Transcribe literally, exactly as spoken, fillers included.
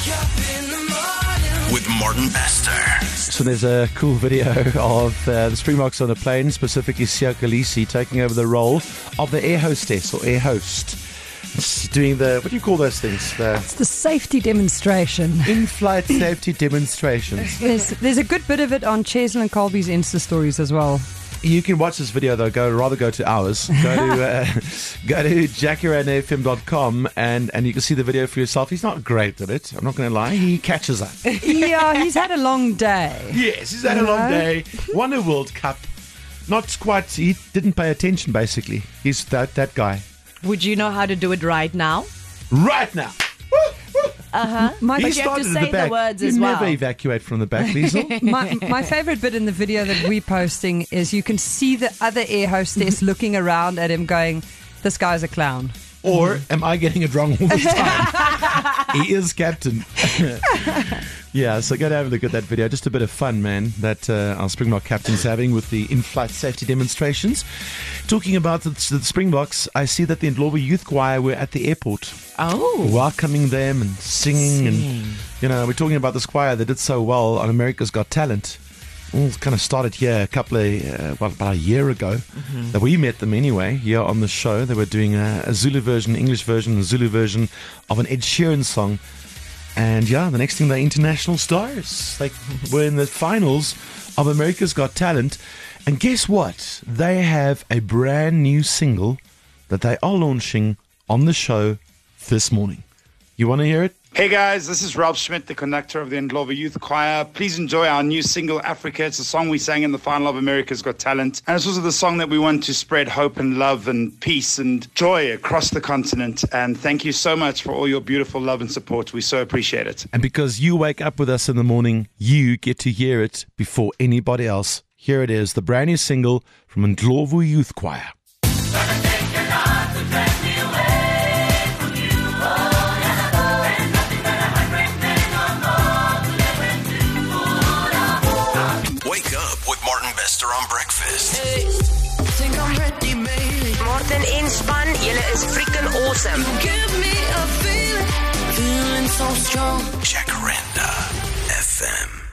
With Martin Bester. So there's a cool video of uh, the Springboks on a plane, specifically Siya Kolisi, taking over the role of the air hostess or air host. It's doing the, what do you call those things? The It's the safety demonstration. in-flight safety demonstrations. There's, there's a good bit of it on Cheslin and Colby's Insta stories as well. You can watch this video though. Go rather go to ours. Go to uh, go to jacaranda f m dot com and and you can see the video for yourself. He's not great at it. I'm not going to lie. He catches up. Yeah, he's had a long day. Yes, he's had a long day. Won a World Cup. Not quite. He didn't pay attention. Basically, he's that that guy. Would you know how to do it right now? Right now. Uh-huh. My, But you have to started at say the, back. the words you as well. never evacuate from the back, Liesl. my, my favorite bit in the video that we're posting is you can see the other air hostess looking around at him going, this guy's a clown. Or am I getting it wrong all the time? He is captain. Yeah, so go to have a look at that video. Just a bit of fun, man, that uh, our Springbok captain's having with the in-flight safety demonstrations. Talking about the, the Springboks, I see that the Ndlovu Youth Choir were at the airport. Oh. Welcoming them and singing. Singing. And, you know, we're talking about this choir that did so well on America's Got Talent. All kind of started here a couple of, uh, well, about a year ago. Mm-hmm. That we met them anyway, here on the show. They were doing a, a Zulu version, English version, a Zulu version of an Ed Sheeran song. And yeah, the next thing, they're international stars. They were in the finals of America's Got Talent. And guess what? They have a brand new single that they are launching on the show this morning. You want to hear it? Hey guys, this is Ralph Schmidt, the conductor of the Ndlovu Youth Choir. Please enjoy our new single, Africa. It's a song we sang in the final of America's Got Talent. And it's also the song that we want to spread hope and love and peace and joy across the continent. And thank you so much for all your beautiful love and support. We so appreciate it. And because you wake up with us in the morning, you get to hear it before anybody else. Here it is, the brand new single from Ndlovu Youth Choir. On breakfast. Hey, think I'm ready, baby. Martin en Span, julle is freaking awesome. Give me a feeling, feeling so strong. Jacaranda F M.